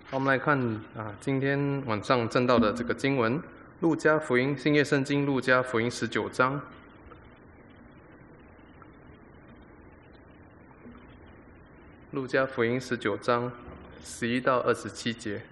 我们来看今天晚上正道的这个经文，路加福音新约圣经路加福音19章。路加福音19章11到27节。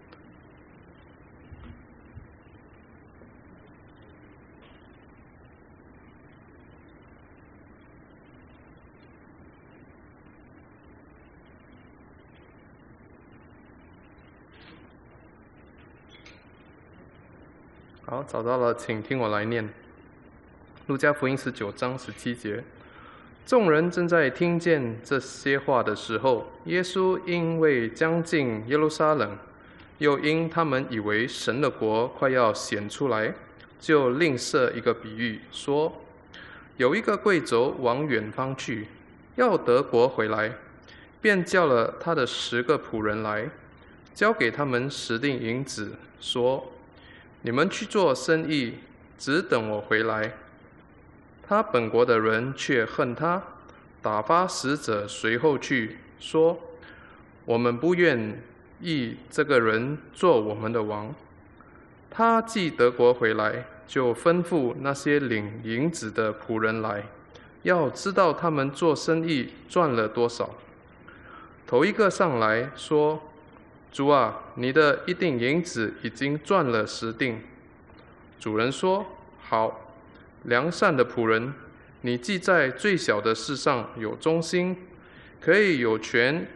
好，找到了，请听我来念。路加福音19章17节。众人正在听见这些话的时候，耶稣因为将近耶路撒冷，又因他们以为神的国快要显出来，就另设一个比喻，说：有一个贵胄往远方去，要得国回来，便叫了他的10个仆人来，交给他们10锭银子，说：你们去做生意，只等我回来。他本国的人却恨他，打发使者随后去，说：我们不愿意这个人做我们的王。他既得国回来，就吩咐那些领银子的仆人来，要知道他们做生意赚了多少。头一个上来说：主啊，你的1锭银子已经赚了10锭。主人说：好，良善的仆人，你既在最小的事上有忠心，可以有权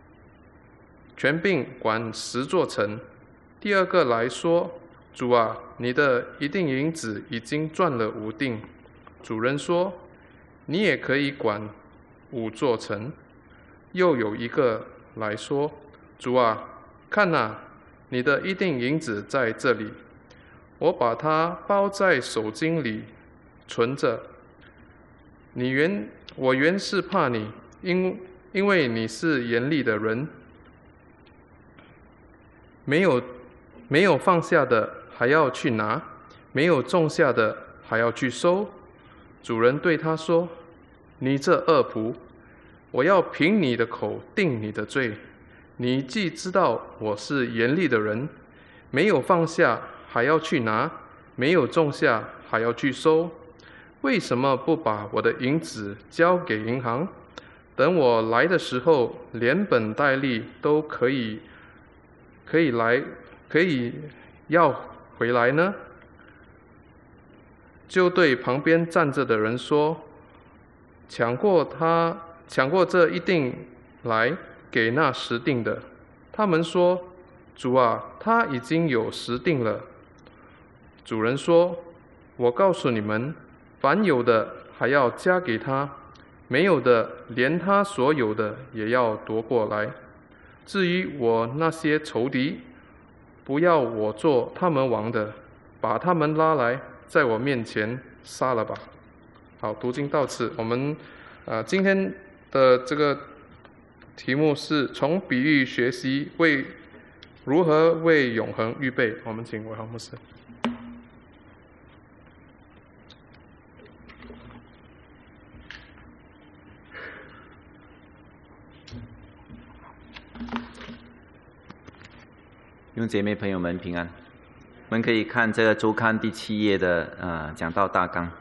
柄管10座城。第二个来说：主啊，你的1锭银子已经赚了5锭。主人说：你也可以管5座城。又有一个来说：主啊，看哪，你的1锭银子在这里，我把它包在手巾里存着。我原是怕你，因为你是严厉的人，没有放下的还要去拿，没有种下的还要去收。主人对他说：你这恶仆，我要凭你的口定你的罪。你既知道我是严厉的人，没有放下还要去拿，没有种下还要去收，为什么不把我的银子交给银行，等我来的时候，连本带利都可以要回来呢？就对旁边站着的人说：抢过这1锭来给那10锭的。他们说：主啊，他已经有10锭了。主人说：我告诉你们，凡有的还要加给他，没有的连他所有的也要夺过来。至于我那些仇敌，不要我做他们王的，把他们拉来，在我面前杀了吧。好，读经到此。我们今天的这个题目是从比喻学习如何为永恒预备。我们请伟豪牧师。 弟兄姐妹朋友们平安。我们可以看这个周刊第7页的讲道大纲。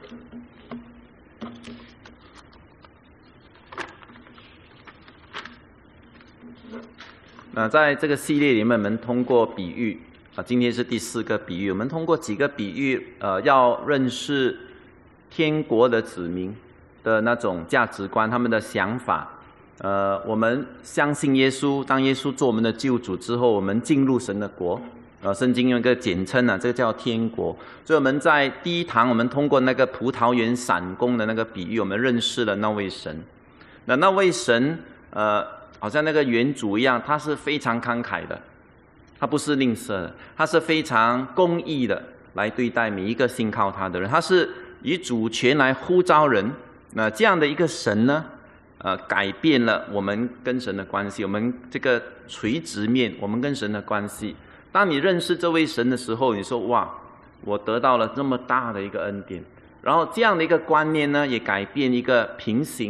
在这个系列里面，我们通过比喻今天是第4个比喻，我们通过几个比喻要认识天国的子民的那种价值观，他们的想法。我们相信耶稣，当耶稣做我们的救主之后，我们进入神的国。圣经用一个简称这个叫天国。所以我们在第1堂，我们通过那个葡萄园闪工的那个比喻，我们认识了那位神。那位神好像那个园主一样，他是非常慷慨的，他不是吝啬的，他是非常公义的来对待每一个信靠他的人，他是以主权来呼召人。这样的一个神呢，改变了我们跟神的关系，我们这个垂直面，我们跟神的关系。当你认识这位神的时候，你说哇，我得到了这么大的一个恩典。然后这样的一个观念呢，也改变一个平行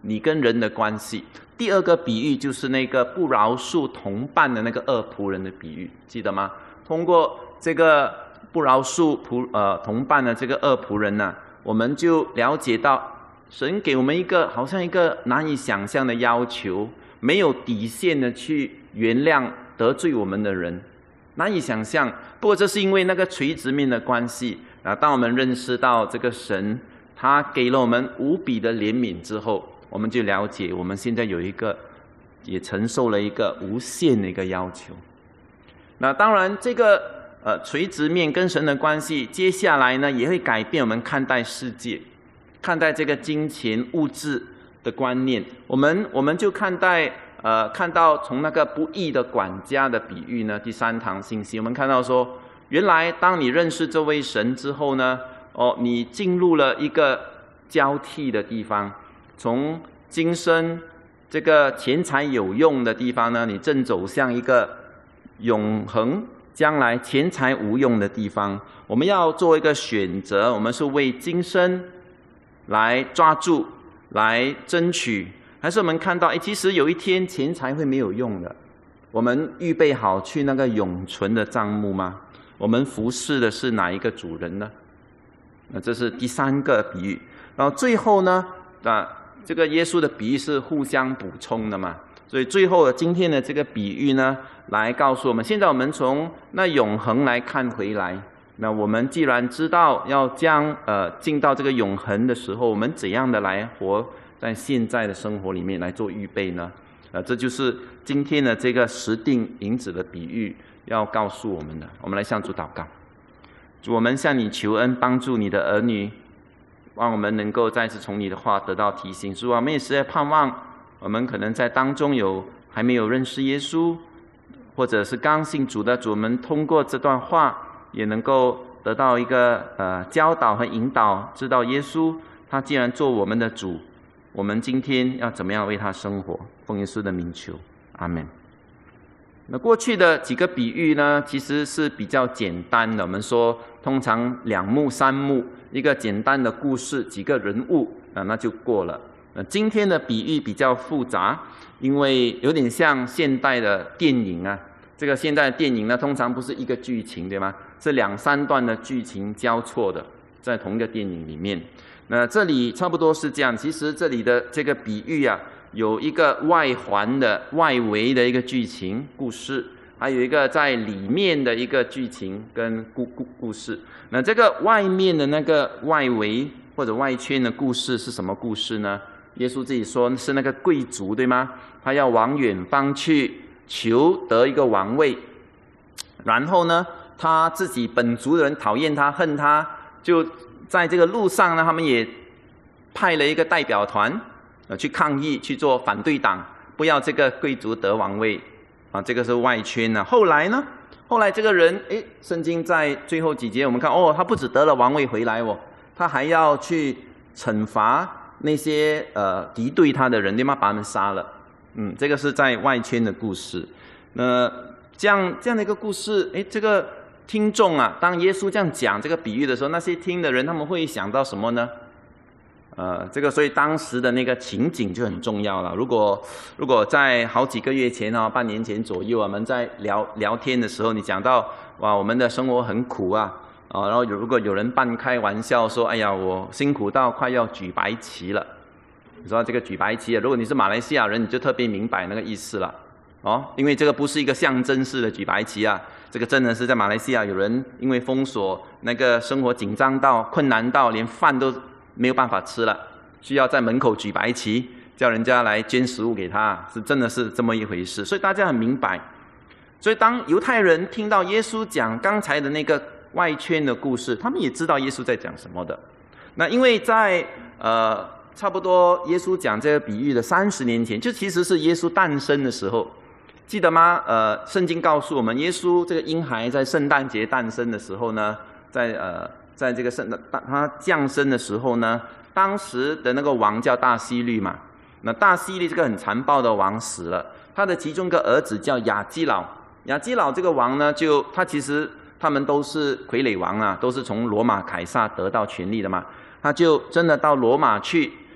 你跟人的关系。第二个比喻就是那个不饶恕同伴的那个恶仆人的比喻，记得吗？通过这个不饶恕同伴的这个恶仆人呢，我们就了解到神给我们一个好像一个难以想象的要求，没有底线的去原谅得罪我们的人，难以想象。不过这是因为那个垂直面的关系啊。当我们认识到这个神，他给了我们无比的怜悯之后，我们就了解我们现在有一个，也承受了一个无限的一个要求。那当然，这个垂直面跟神的关系，接下来呢也会改变我们看待世界、看待这个金钱物质的观念。我们就看到从那个不义的管家的比喻呢，第3堂信息，我们看到说，原来当你认识这位神之后呢，你进入了一个交替的地方，从今生这个钱财有用的地方呢，你正走向一个永恒将来钱财无用的地方。我们要做一个选择，我们是为今生来抓住、来争取，还是我们看到其实有一天钱财会没有用的，我们预备好去那个永存的帐幕吗？我们服侍的是哪一个主人呢？那这是第3个比喻。然后最后呢，这个耶稣的比喻是互相补充的嘛，所以最后今天的这个比喻呢，来告诉我们，现在我们从那永恒来看回来，那我们既然知道要将进到这个永恒的时候，我们怎样的来活在现在的生活里面来做预备呢？这就是今天的这个10锭银子的比喻要告诉我们的。我们来向主祷告。主，我们向你求恩，帮助你的儿女，让我们能够再次从你的话得到提醒。主啊，我们也实在盼望我们可能在当中还没有认识耶稣，或者是刚信主的主，我们通过这段话也能够得到一个教导和引导，知道耶稣他既然做我们的主，我们今天要怎么样为他生活。奉耶稣的名求，阿们。那过去的几个比喻呢，其实是比较简单的，我们说通常2幕3幕，一个简单的故事，几个人物那就过了。今天的比喻比较复杂，因为有点像现代的电影啊。这个现代的电影呢，通常不是一个剧情，对吗？是2、3段的剧情交错的，在同一个电影里面。那这里差不多是这样。其实这里的这个比喻啊，有一个外环的外围的一个剧情故事，还有一个在里面的一个剧情跟故事。那这个外面的那个外围或者外圈的故事是什么故事呢？耶稣自己说是那个贵族，对吗？他要往远方去求得一个王位，然后呢，他自己本族的人讨厌他、恨他，就在这个路上呢，他们也派了一个代表团去抗议，去做反对党，不要这个贵族得王位啊。这个是外圈啊。后来呢？后来这个人，圣经在最后几节我们看，他不只得了王位回来他还要去惩罚那些敌对他的人，对吗？把他们杀了。这个是在外圈的故事。这样的一个故事，这个听众啊，当耶稣这样讲这个比喻的时候，那些听的人他们会想到什么呢？所以当时的那个情景就很重要了。如果在好几个月前半年前左右，我们在聊天的时候，你讲到我们的生活很苦啊，然后如果有人半开玩笑说，哎呀，我辛苦到快要举白旗了。你说这个举白旗，如果你是马来西亚人，你就特别明白那个意思了因为这个不是一个象征式的举白旗啊，这个真的是在马来西亚有人因为封锁，那个生活紧张到困难到连饭都没有办法吃了，需要在门口举白旗，叫人家来捐食物给他，真的是这么一回事。所以大家很明白。所以当犹太人听到耶稣讲刚才的那个外圈的故事，他们也知道耶稣在讲什么的。那因为在差不多耶稣讲这个比喻的30年前，就其实是耶稣诞生的时候，记得吗？圣经告诉我们，耶稣这个婴孩在圣诞节诞生的时候呢，在这个他降生的时候呢，当时的那个王叫大希律嘛。那大希律这个很残暴的王死了，他的其中一个儿子叫亚基老。亚基老这个王呢，其实他们都是傀儡王啊，都是从罗马凯撒得到权力的嘛。他就真的到罗马去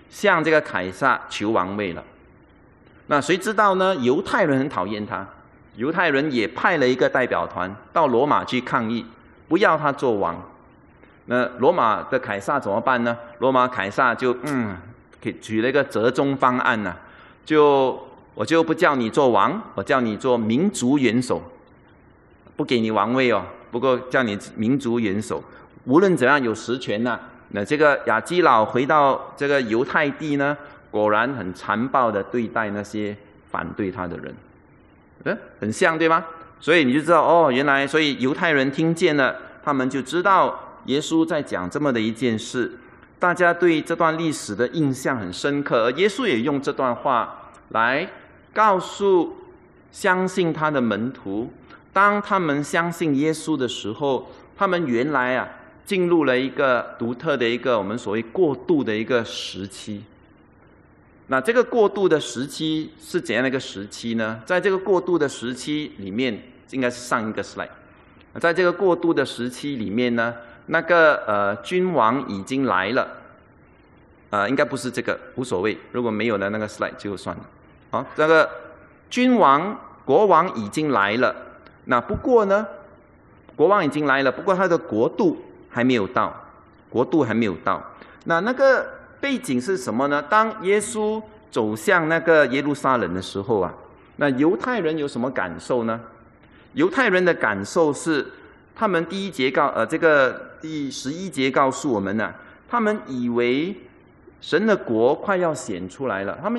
向这个凯撒求王位了。那谁知道呢？犹太人很讨厌他，犹太人也派了一个代表团到罗马去抗议，不要他做王。那罗马的凯撒怎么办呢？罗马凯撒就取了一个折中方案呢，我就不叫你做王，我叫你做民族元首，不给你王位哦，不过叫你民族元首，无论怎样有实权呐。那这个亚基老回到这个犹太地呢，果然很残暴的对待那些反对他的人，很像对吗？所以你就知道哦，原来所以犹太人听见了，他们就知道耶稣在讲这么的一件事，大家对这段历史的印象很深刻，而耶稣也用这段话来告诉相信他的门徒，当他们相信耶稣的时候，他们原来进入了一个独特的一个我们所谓过渡的一个时期。那这个过渡的时期是怎样的一个时期呢？在这个过渡的时期里面，应该是上一个 slide。在这个过渡的时期里面呢，那个君王已经来了，应该不是这个，无所谓，如果没有的那个 slide 就算了。好，这个国王已经来了，那不过呢，国王已经来了，不过他的国度还没有到，那个背景是什么呢？当耶稣走向那个耶路撒冷的时候那犹太人有什么感受呢？犹太人的感受是，他们第11节告诉我们他们以为神的国快要显出来了，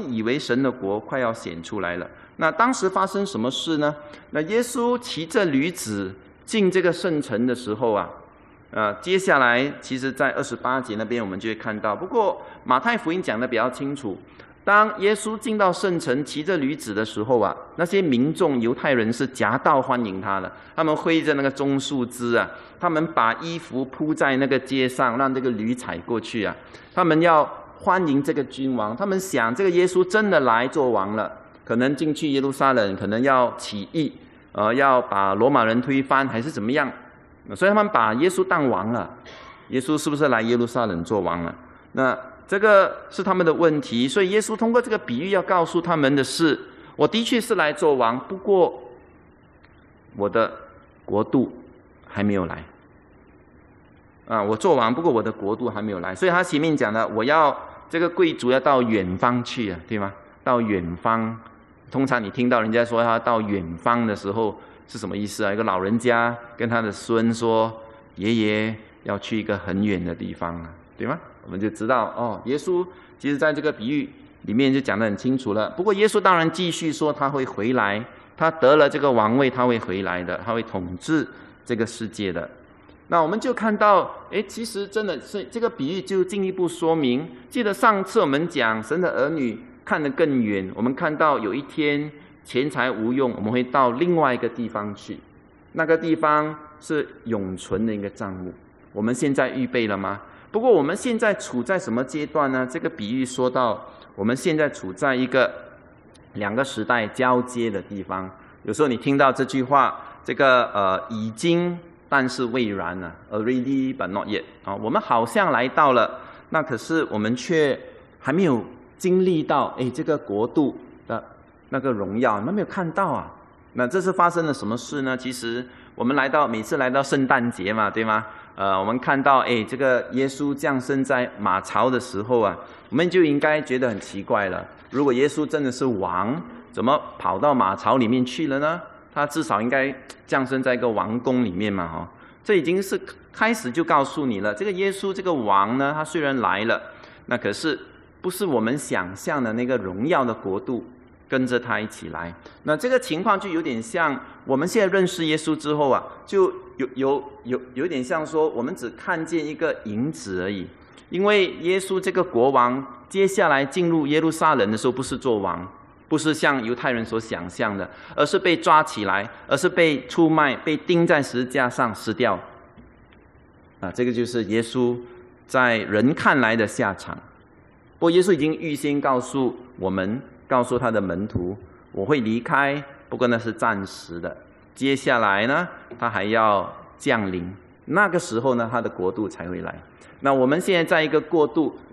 那当时发生什么事呢？那耶稣骑着驴子进这个圣城的时候接下来其实在28节那边我们就会看到，不过马太福音讲的比较清楚，当耶稣进到圣城骑着驴子的时候那些民众犹太人是夹道欢迎他的，他们挥着那个棕树枝他们把衣服铺在那个街上，让这个驴踩过去他们要欢迎这个君王，他们想这个耶稣真的来做王了，可能进去耶路撒冷，可能要起义要把罗马人推翻还是怎么样，所以他们把耶稣当王了。耶稣是不是来耶路撒冷做王了？那这个是他们的问题，所以耶稣通过这个比喻要告诉他们的是，我的确是来做王，不过我的国度还没有来我做王，不过我的国度还没有来。所以他前面讲的，我要这个贵族要到远方去对吗？到远方，通常你听到人家说他到远方的时候是什么意思一个老人家跟他的孙说，爷爷要去一个很远的地方对吗？我们就知道耶稣其实在这个比喻里面就讲得很清楚了。不过耶稣当然继续说他会回来，他得了这个王位，他会回来的，他会统治这个世界的。那我们就看到其实真的是这个比喻就进一步说明，记得上次我们讲神的儿女看得更远，我们看到有一天钱财无用，我们会到另外一个地方去，那个地方是永存的一个账目。我们现在预备了吗？不过我们现在处在什么阶段呢？这个比喻说到我们现在处在一个两个时代交接的地方。有时候你听到这句话，这个已经但是未然already but not yet 我们好像来到了，那可是我们却还没有经历到这个国度的那个荣耀，你们没有看到那这是发生了什么事呢？其实我们每次来到圣诞节嘛，对吗？我们看到这个耶稣降生在马槽的时候我们就应该觉得很奇怪了。如果耶稣真的是王，怎么跑到马槽里面去了呢？他至少应该降生在一个王宫里面嘛这已经是开始就告诉你了，这个耶稣这个王呢，他虽然来了，那可是不是我们想象的那个荣耀的国度跟着他一起来。那这个情况就有点像我们现在认识耶稣之后就有点像说我们只看见一个影子而已。因为耶稣这个国王接下来进入耶路撒冷的时候，不是做王，不是像犹太人所想象的，而是被抓起来，而是被出卖，被钉在十字架上死掉这个就是耶稣在人看来的下场。不过耶稣已经预先告诉我们，告诉他的门徒，我会离开，不过那是暂时的，接下来呢他还要降临，那个时候呢他的国度才会来。那我们现在在一个过渡，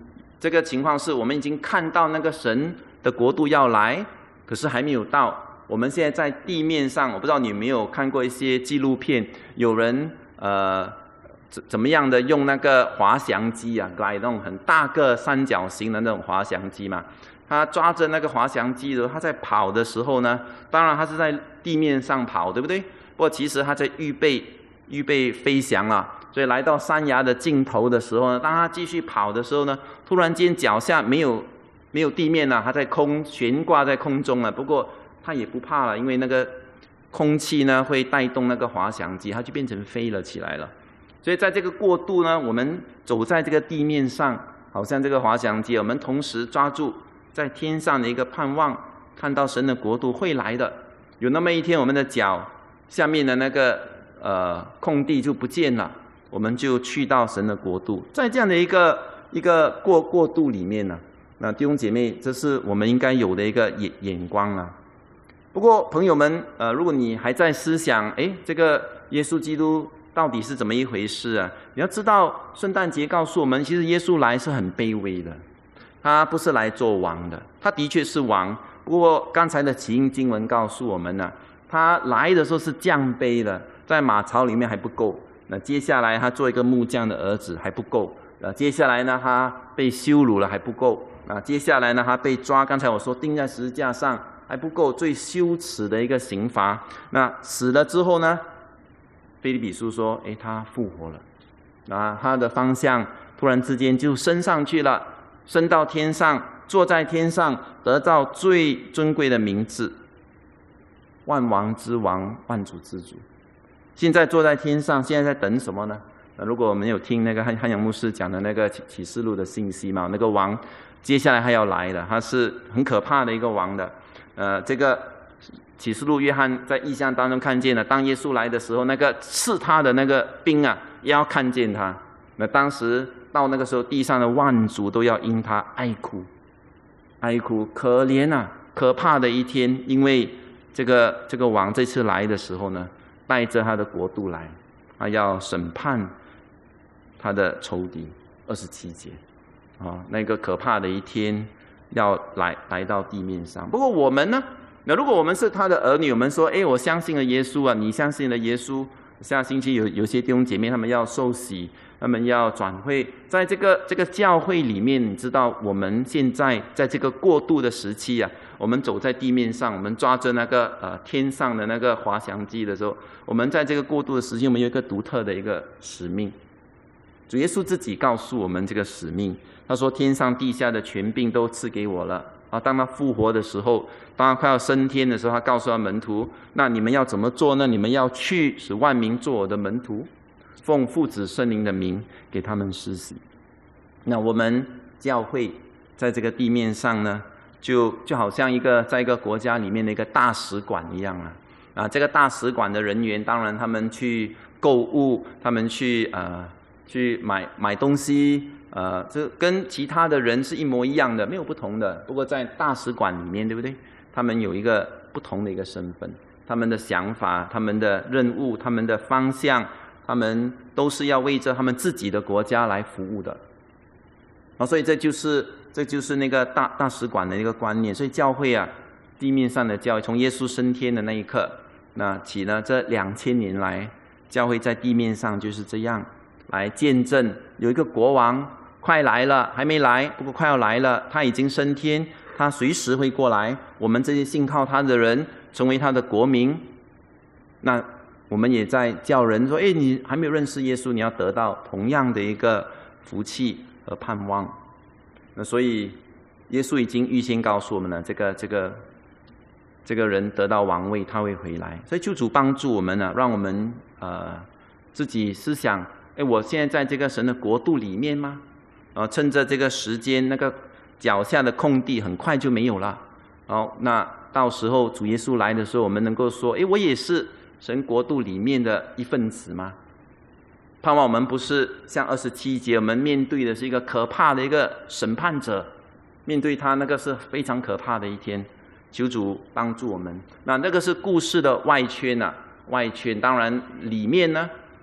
这个情况是我们已经看到那个神的国度要来，可是还没有到。我们现在在地面上，我不知道你有没有看过一些纪录片，有人怎么样的用那个滑翔机啊，来那种很大个三角形的那种滑翔机嘛，他抓着那个滑翔机的，他在跑的时候呢，当然他是在地面上跑，对不对？不过其实他在预备飞翔了。所以来到山崖的尽头的时候呢，当他继续跑的时候呢，突然间脚下没有地面了，他在悬挂在空中了。不过他也不怕了，因为那个空气呢会带动那个滑翔机，它就变成飞了起来了。所以在这个过渡呢，我们走在这个地面上，好像这个滑翔机，我们同时抓住在天上的一个盼望，看到神的国度会来的。有那么一天，我们的脚下面的那个空地就不见了，我们就去到神的国度。在这样的一个过渡里面呢，那弟兄姐妹，这是我们应该有的一个眼光啊。不过朋友们，如果你还在思想，这个耶稣基督到底是怎么一回事啊？你要知道，圣诞节告诉我们，其实耶稣来是很卑微的，他不是来做王的。他的确是王，不过刚才的起因经文告诉我们呢，他来的时候是降卑的，在马槽里面还不够。那接下来他做一个木匠的儿子还不够。接下来呢，他被羞辱了还不够。接下来呢，他被抓，刚才我说钉在十字架上还不够，最羞耻的一个刑罚。那死了之后呢，腓立比书说，他复活了。他的方向突然之间就升上去了，升到天上，坐在天上，得到最尊贵的名字，万王之王，万主之主。现在坐在天上，现在在等什么呢？如果我们有听那个汉阳牧师讲的那个启示录的信息嘛，那个王接下来还要来的，他是很可怕的一个王的。这个启示录约翰在异象当中看见了，当耶稣来的时候，那个刺他的那个兵啊，也要看见他。那当时到那个时候，地上的万族都要因他哀哭，可怜啊，可怕的一天。因为这个王这次来的时候呢，带着他的国度来，他要审判他的仇敌。27节那个可怕的一天要来到地面上。不过我们呢，那如果我们是他的儿女，我们说我相信了耶稣啊，你相信了耶稣，下星期有些弟兄姐妹他们要受洗，他们要转会，在这个教会里面，你知道我们现在在这个过渡的时期啊，我们走在地面上，我们抓着那个天上的那个滑翔机的时候，我们在这个过渡的时期，我们有一个独特的一个使命。主耶稣自己告诉我们这个使命，他说天上地下的权柄都赐给我了。当他复活的时候，当他快要升天的时候，他告诉他门徒，那你们要怎么做呢？你们要去使万民做我的门徒，奉父子圣灵的名给他们施洗。那我们教会在这个地面上呢，就好像在一个国家里面的一个大使馆一样这个大使馆的人员，当然他们去购物，他们去买东西，这跟其他的人是一模一样的，没有不同的。不过在大使馆里面，对不对？他们有一个不同的一个身份，他们的想法，他们的任务，他们的方向，他们都是要为着他们自己的国家来服务的。所以这就是那个大使馆的一个观念。所以教会啊，地面上的教会，从耶稣升天的那一刻那起呢，这2000年来，教会在地面上就是这样来见证，有一个国王快来了，还没来，不过快要来了，他已经升天，他随时会过来，我们这些信靠他的人成为他的国民。那我们也在叫人说，你还没有认识耶稣，你要得到同样的一个福气和盼望。那所以耶稣已经预先告诉我们了，这个人得到王位，他会回来。所以求主帮助我们让我们自己思想，我现在在这个神的国度里面吗？趁着这个时间，那个脚下的空地很快就没有了。那到时候主耶稣来的时候，我们能够说，我也是神国度里面的一份子吗？盼望我们不是像27节，我们面对的是一个可怕的一个审判者，面对他那个是非常可怕的一天。求主帮助我们。那个是故事的外圈外圈当然里面呢，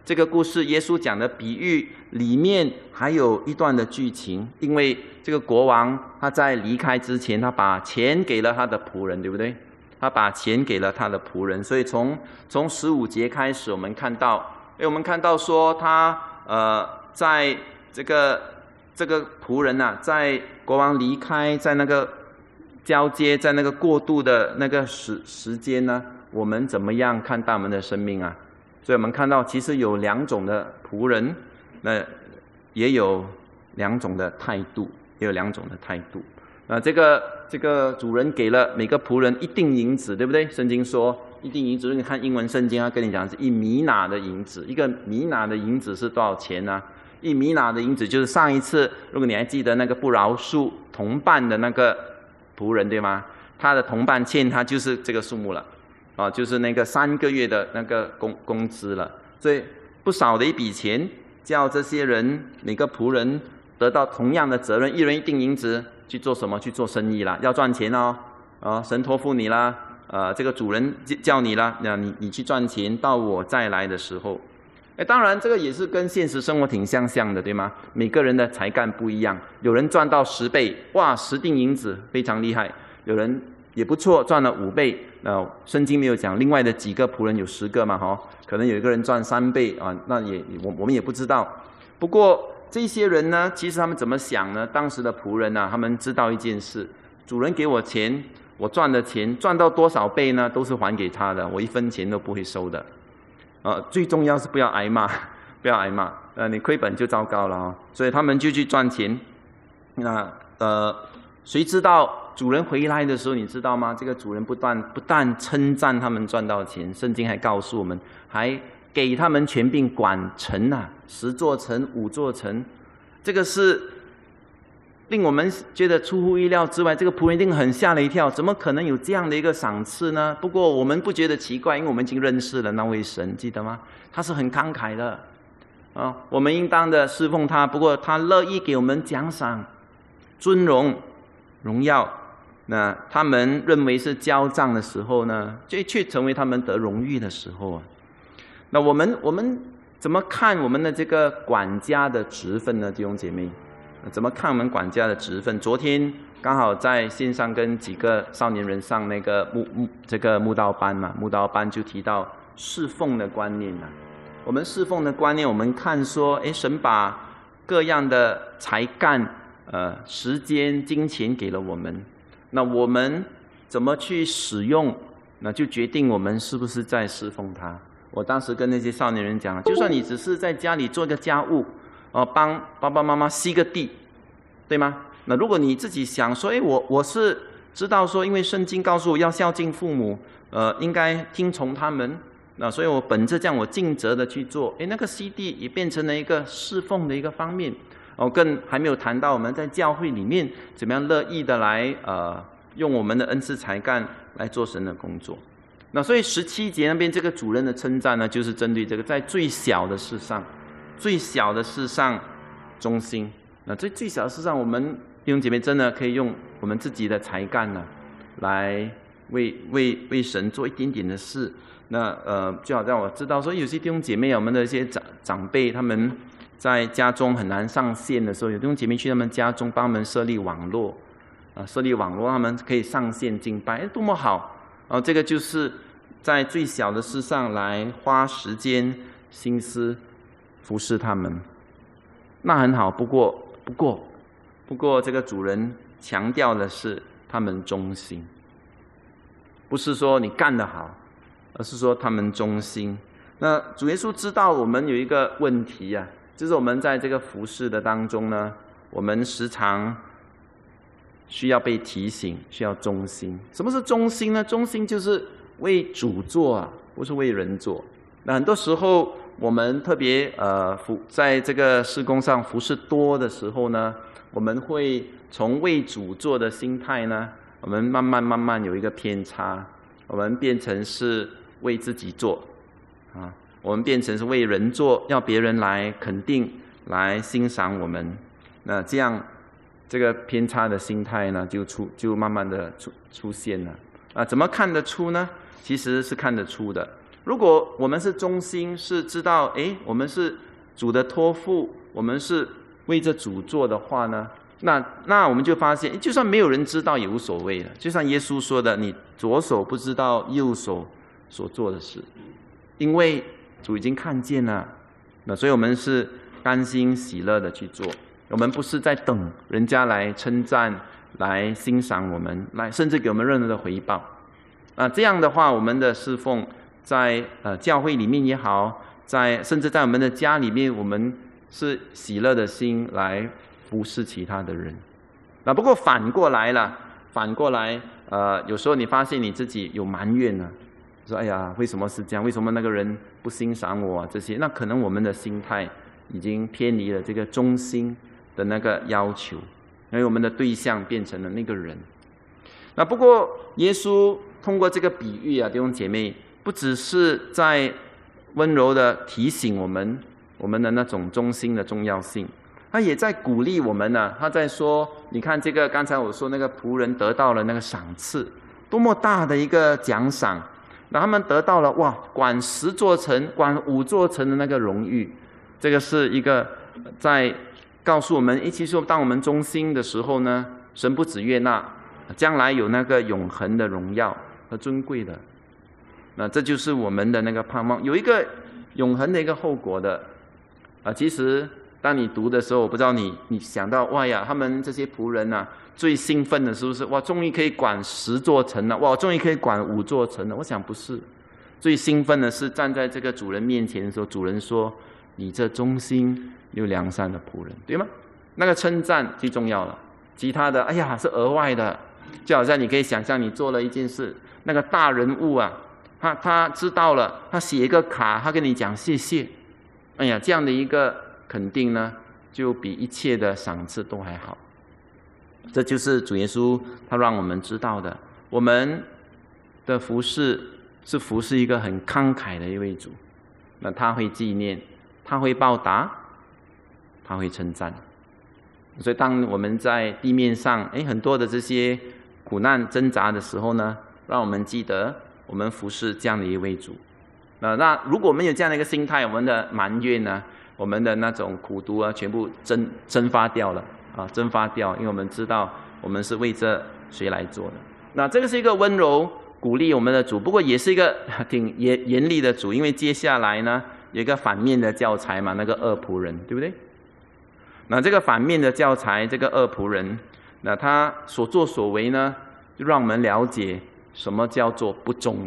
这个故事耶稣讲的比喻里面还有一段的剧情，因为这个国王他在离开之前，他把钱给了他的仆人，对不对？他把钱给了他的仆人，所以从15节开始，我们看到说他在这个仆人啊，在国王离开，在那个交接，在那个过渡的那个时间呢，我们怎么样看待我们的生命啊？所以我们看到其实有2种的仆人，那也有2种的态度，这个主人给了每个仆人一锭银子，对不对？圣经说一锭银子，如果你看英文圣经，他跟你讲是1米拿的银子。一个米拿的银子是多少钱呢？1米拿的银子就是上一次，如果你还记得那个不饶恕同伴的那个仆人，对吗？他的同伴欠他就是这个数目了。就是那个3个月的那个工资了，所以不少的一笔钱，叫这些人每个仆人得到同样的责任，一人1锭银子，去做什么？去做生意啦，要赚钱哦。神托付你啦，这个主人叫你啦，那你去赚钱，到我再来的时候。当然这个也是跟现实生活挺相像的，对吗？每个人的才干不一样，有人赚到10倍，哇，10锭银子非常厉害，有人也不错，赚了5倍。圣经没有讲另外的几个仆人有10个嘛，可能有一个人赚3倍啊，那我们也不知道。不过这些人呢，其实他们怎么想呢？当时的仆人啊，他们知道一件事：主人给我钱，我赚的钱赚到多少倍呢，都是还给他的，我1分钱都不会收的。最重要是不要挨骂，你亏本就糟糕了所以他们就去赚钱。谁知道主人回来的时候，你知道吗？这个主人不但称赞他们赚到钱，圣经还告诉我们，还给他们权柄管城啊，10座城、5座城。这个是令我们觉得出乎意料之外，这个仆人一定很吓了一跳，怎么可能有这样的一个赏赐呢？不过我们不觉得奇怪，因为我们已经认识了那位神，记得吗？他是很慷慨的我们应当的侍奉他，不过他乐意给我们奖赏、尊荣、荣耀。那他们认为是交账的时候呢，却成为他们得荣誉的时候那我们怎么看我们的这个管家的职分呢？弟兄姐妹，怎么看我们管家的职分？昨天刚好在线上跟几个少年人上那个慕道班嘛，慕道班就提到侍奉的观念我们侍奉的观念，我们看说，神把各样的才干、时间、金钱给了我们，那我们怎么去使用，那就决定我们是不是在侍奉他。我当时跟那些少年人讲，就算你只是在家里做个家务，帮爸爸妈妈吸个地，对吗？那如果你自己想说，我是知道说，因为圣经告诉我要孝敬父母，应该听从他们，那所以我本着这样我尽责的去做，那个吸地也变成了一个侍奉的一个方面。更还没有谈到我们在教会里面怎么样乐意的来用我们的恩赐才干来做神的工作。那所以17节那边这个主人的称赞呢，就是针对这个在最小的事上忠心。那在最小的事上，我们弟兄姐妹真的可以用我们自己的才干来为神做一点点的事。那就好像我知道说，有些弟兄姐妹我们的一些长辈，他们在家中很难上线的时候，有弟兄姐妹去他们家中帮他们设立网络，他们可以上线敬拜，多么好！这个就是在最小的事上来花时间心思服侍他们，那很好。不过这个主人强调的是他们忠心，不是说你干得好，而是说他们忠心。那主耶稣知道我们有一个问题就是我们在这个服事的当中呢，我们时常需要被提醒，需要忠心。什么是忠心呢？忠心就是为主做不是为人做。那很多时候我们特别在这个事工上服事多的时候呢，我们会从为主做的心态呢，我们慢慢有一个偏差，我们变成是为自己做我们变成是为人做，要别人来肯定、来欣赏我们。那这样，这个偏差的心态呢，就慢慢的出现了。怎么看得出呢？其实是看得出的。 如果我们是忠心，是知道我们是主的托付，我们是为着主做的话呢，那我们就发现，就算没有人知道也无所谓了。就像耶稣说的，你左手不知道右手所做的事，因为主已经看见了。那所以我们是甘心喜乐的去做，我们不是在等人家来称赞、来欣赏我们，甚至给我们任何的回报。这样的话，我们的侍奉在教会里面也好，甚至在我们的家里面，我们是喜乐的心来服侍其他的人。不过反过来，有时候你发现你自己有埋怨了，说哎呀，为什么是这样？为什么那个人不欣赏我这些？那可能我们的心态已经偏离了这个中心的那个要求，因为我们的对象变成了那个人。不过耶稣通过这个比喻弟兄姐妹，不只是在温柔的提醒我们的那种忠心的重要性，他也在鼓励我们呢。他在说，你看这个刚才我说那个仆人得到了那个赏赐，多么大的一个奖赏！那他们得到了管10座城、管5座城的那个荣誉。这个是一个在告诉我们，其实当我们忠心的时候呢，神不只悦纳，将来有那个永恒的荣耀和尊贵的。那这就是我们的那个盼望，有一个永恒的一个后果的。其实当你读的时候，我不知道你想到他们这些仆人最兴奋的是不是终于可以管10座城了，终于可以管5座城了？我想不是，最兴奋的是站在这个主人面前的时候，主人说，你这忠心又良善的仆人，对吗？那个称赞最重要了，其他的是额外的。就好像你可以想象，你做了一件事，那个大人物他知道了，他写一个卡，他跟你讲谢谢，这样的一个肯定呢，就比一切的赏赐都还好。这就是主耶稣他让我们知道的，我们的服事是服事一个很慷慨的一位主。那他会纪念，他会报答，他会称赞。所以当我们在地面上很多的这些苦难挣扎的时候呢，让我们记得我们服事这样的一位主。那如果我们有这样的一个心态，我们的埋怨呢，我们的那种苦毒全部蒸发掉了蒸发掉，因为我们知道我们是为着谁来做的。那这个是一个温柔鼓励我们的主，不过也是一个挺严厉的主，因为接下来呢有一个反面的教材嘛，那个恶仆人，对不对？那这个反面的教材，这个恶仆人，那他所作所为呢，就让我们了解什么叫做不忠。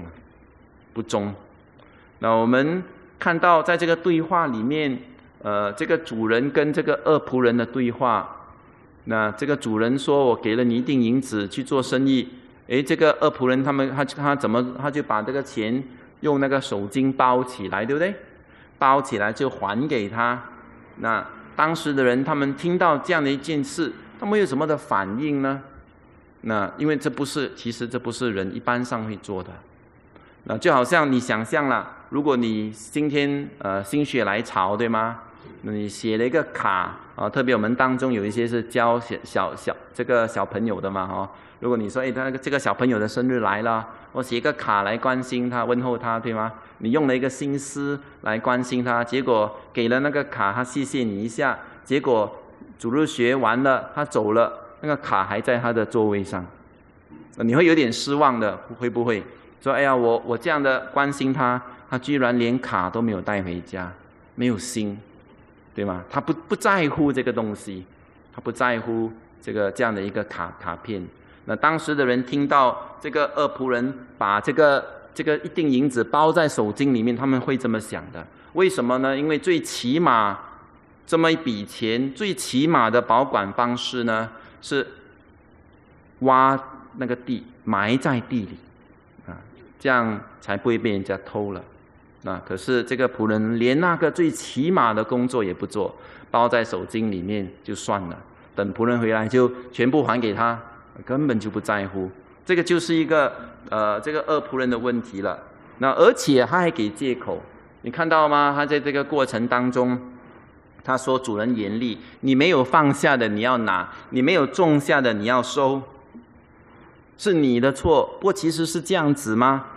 那我们看到在这个对话里面，这个主人跟这个恶仆人的对话。那这个主人说，我给了你一锭银子去做生意，这个恶仆人他就把这个钱用那个手巾包起来，对不对？包起来就还给他。那当时的人他们听到这样的一件事，他们有什么的反应呢？那因为其实这不是人一般上会做的。那就好像你想象了，如果你今天心血来潮，对吗？那你写了一个卡特别我们当中有一些是教这个小朋友的嘛如果你说这个小朋友的生日来了，我写一个卡来关心他、问候他，对吗？你用了一个心思来关心他，结果给了那个卡，他谢谢你一下，结果主日学完了，他走了，那个卡还在他的座位上，你会有点失望的，会不会？说我这样的关心他，他居然连卡都没有带回家，没有心，对吗？他不在乎这个东西，他不在乎这样的一个卡片。那当时的人听到这个恶仆人把这个一锭银子包在手巾里面，他们会这么想的。为什么呢？因为最起码这么一笔钱，最起码的保管方式呢，是挖那个地，埋在地里这样才不会被人家偷了。可是这个仆人连那个最起码的工作也不做，包在手巾里面就算了，等仆人回来就全部还给他，根本就不在乎。这个就是一个这个恶仆人的问题了。那而且他还给借口，你看到吗？他在这个过程当中，他说主人严厉，你没有放下的你要拿，你没有种下的你要收，是你的错。不过其实是这样子吗？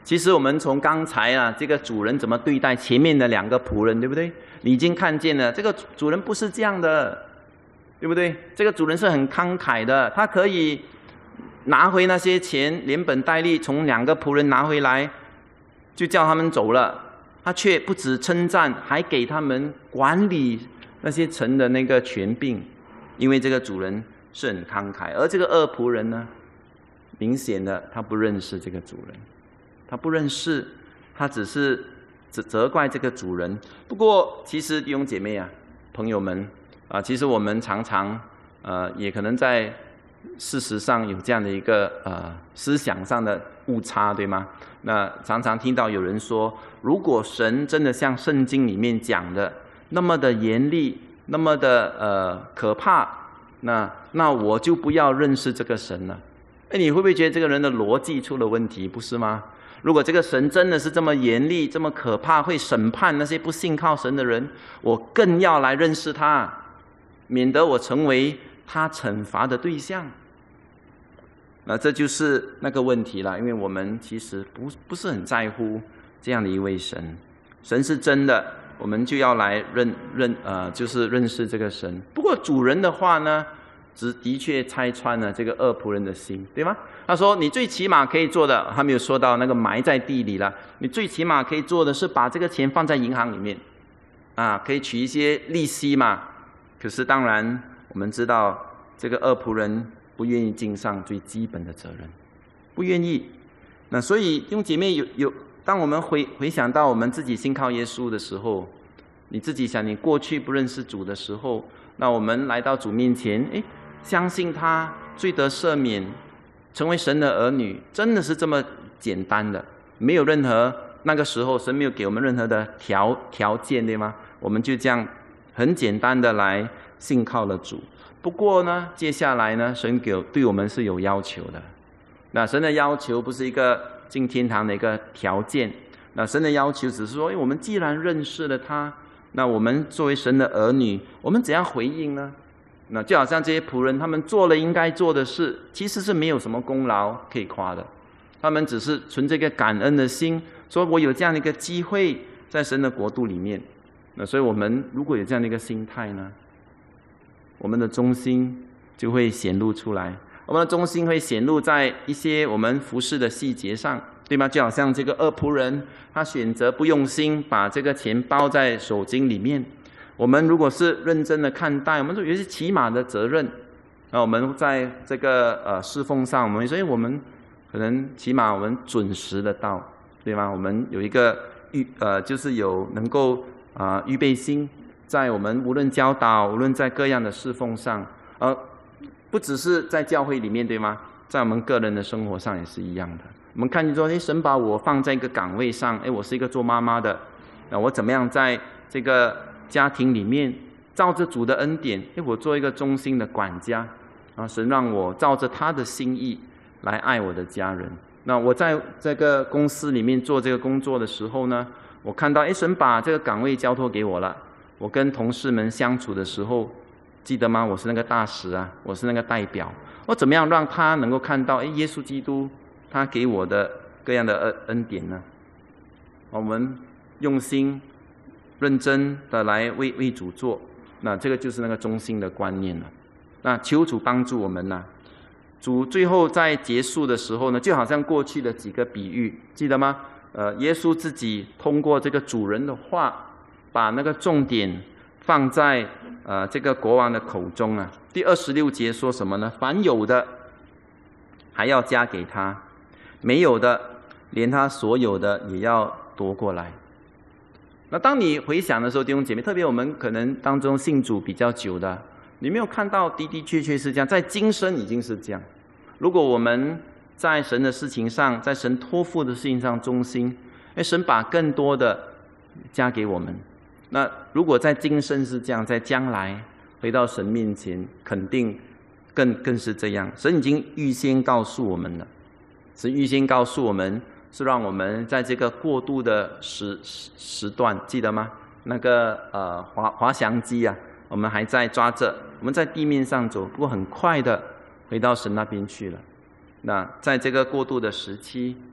其实我们从刚才这个主人怎么对待前面的2个仆人，对不对？你已经看见了，这个主人不是这样的，对不对？这个主人是很慷慨的，他可以拿回那些钱，连本带利从2个仆人拿回来，就叫他们走了。他却不止称赞，还给他们管理那些城的那个权柄，因为这个主人是很慷慨。而这个2仆人呢，明显的他不认识这个主人，他不认识，他只是责怪这个主人。不过其实弟兄姐妹朋友们其实我们常常也可能在事实上有这样的一个思想上的误差，对吗？那常常听到有人说，如果神真的像圣经里面讲的那么的严厉，那么的可怕，那我就不要认识这个神了。你会不会觉得这个人的逻辑出了问题，不是吗？如果这个神真的是这么严厉，这么可怕，会审判那些不信靠神的人，我更要来认识他，免得我成为他惩罚的对象。那这就是那个问题了，因为我们其实不是很在乎这样的一位神。神是真的，我们就要来就是认识这个神。不过主人的话呢，的确拆穿了这个2仆人的心，对吗？他说你最起码可以做的，他没有说到那个埋在地里了，你最起码可以做的是把这个钱放在银行里面可以取一些利息嘛。可是当然我们知道这个2仆人不愿意尽上最基本的责任，不愿意。那所以弟兄姐妹当我们回想到我们自己信靠耶稣的时候，你自己想你过去不认识主的时候，那我们来到主面前，相信他，罪得赦免，成为神的儿女，真的是这么简单的，没有任何那个时候神没有给我们任何的条件，对吗？我们就这样很简单的来信靠了主。不过呢，接下来呢，神对我们是有要求的。那神的要求不是一个进天堂的一个条件，那神的要求只是说，我们既然认识了他，那我们作为神的儿女，我们怎样回应呢？那就好像这些仆人，他们做了应该做的事，其实是没有什么功劳可以夸的，他们只是存这个感恩的心，说我有这样的一个机会在神的国度里面。那所以我们如果有这样的一个心态呢，我们的忠心就会显露出来，我们的忠心会显露在一些我们服事的细节上，对吗？就好像这个2仆人，他选择不用心把这个钱包在手巾里面。我们如果是认真的看待，我们说有些起码的责任，我们在这个侍奉上，我们说我们可能起码我们准时的到，对吗？我们有一个就是有能够预备心，在我们无论教导，无论在各样的侍奉上，不只是在教会里面，对吗？在我们个人的生活上也是一样的。我们看见说，神把我放在一个岗位上，我是一个做妈妈的，那我怎么样在这个家庭里面照着主的恩典，我做一个忠心的管家，神让我照着他的心意来爱我的家人。那我在这个公司里面做这个工作的时候呢，我看到神把这个岗位交托给我了，我跟同事们相处的时候，记得吗？我是那个大使我是那个代表，我怎么样让他能够看到耶稣基督他给我的各样的恩典呢？我们用心认真的来为主做，那这个就是那个忠心的观念了。那求主帮助我们主最后在结束的时候呢，就好像过去的几个比喻，记得吗？耶稣自己通过这个主人的话，把那个重点放在这个国王的口中第26节说什么呢？凡有的还要加给他，没有的连他所有的也要夺过来。那当你回想的时候，弟兄姐妹，特别我们可能当中信主比较久的，你没有看到的确是这样，在今生已经是这样。如果我们在神的事情上，在神托付的事情上忠心，神把更多的加给我们。那如果在今生是这样，在将来回到神面前，肯定更是这样。神已经预先告诉我们了，神预先告诉我们，是让我们在这个过渡的时段，记得吗？那个滑翔机我们还在抓着，我们在地面上走，不过很快的回到神那边去了。那在这个过渡的时期，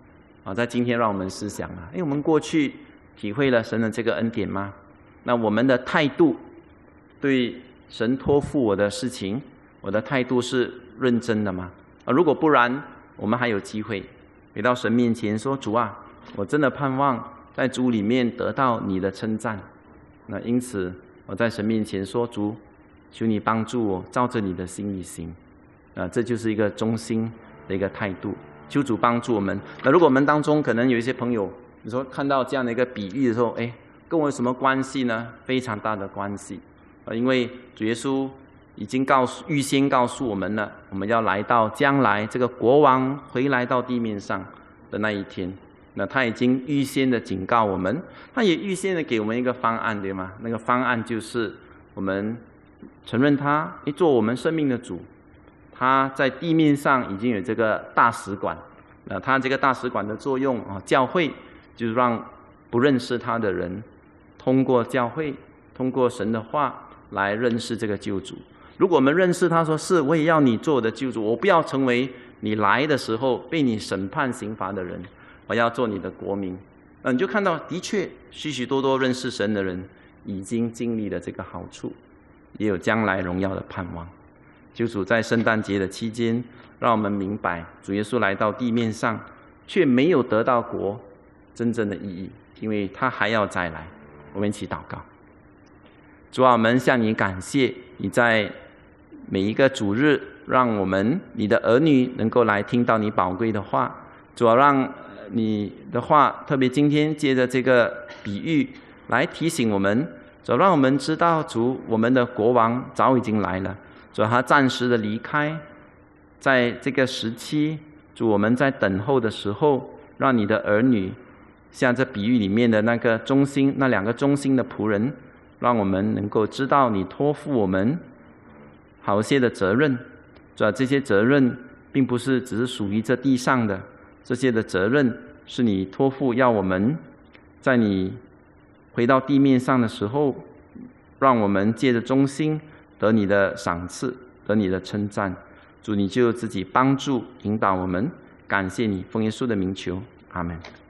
在今天让我们思想啊，我们过去体会了神的这个恩典吗？那我们的态度对神托付我的事情，我的态度是认真的吗？如果不然，我们还有机会回到神面前说，主啊，我真的盼望在主里面得到你的称赞。那因此我在神面前说，主，求你帮助我照着你的心意行。这就是一个忠心的一个态度。求主帮助我们。那如果我们当中可能有一些朋友，你说看到这样的一个比喻的时候，跟我有什么关系呢？非常大的关系。因为主耶稣已经预先告诉我们了，我们要来到将来这个国王回来到地面上的那一天。那他已经预先的警告我们，他也预先的给我们一个方案，对吗？那个方案就是我们承认他做我们生命的主。他在地面上已经有这个大使馆，他这个大使馆的作用教会就是让不认识他的人通过教会，通过神的话来认识这个救主。如果我们认识他，说是我也要你做我的救主，我不要成为你来的时候被你审判刑罚的人，我要做你的国民。那你就看到的确许许多多认识神的人已经经历了这个好处，也有将来荣耀的盼望。救主在圣诞节的期间让我们明白，主耶稣来到地面上却没有得到国真正的意义，因为他还要再来。我们一起祷告。主啊，我们向你感谢，你在每一个主日让我们你的儿女能够来听到你宝贵的话。主啊，让你的话特别今天借着这个比喻来提醒我们，主，让我们知道主，我们的国王早已经来了。主，他暂时的离开，在这个时期，主，我们在等候的时候，让你的儿女像这比喻里面的那个那两个忠心的仆人，让我们能够知道你托付我们好些的责任。主，这些责任并不是只是属于这地上的，这些的责任是你托付要我们在你回到地面上的时候，让我们借着忠心得你的赏赐，得你的称赞。主，你就自己帮助引导我们。感谢你，奉耶稣的名求，阿们。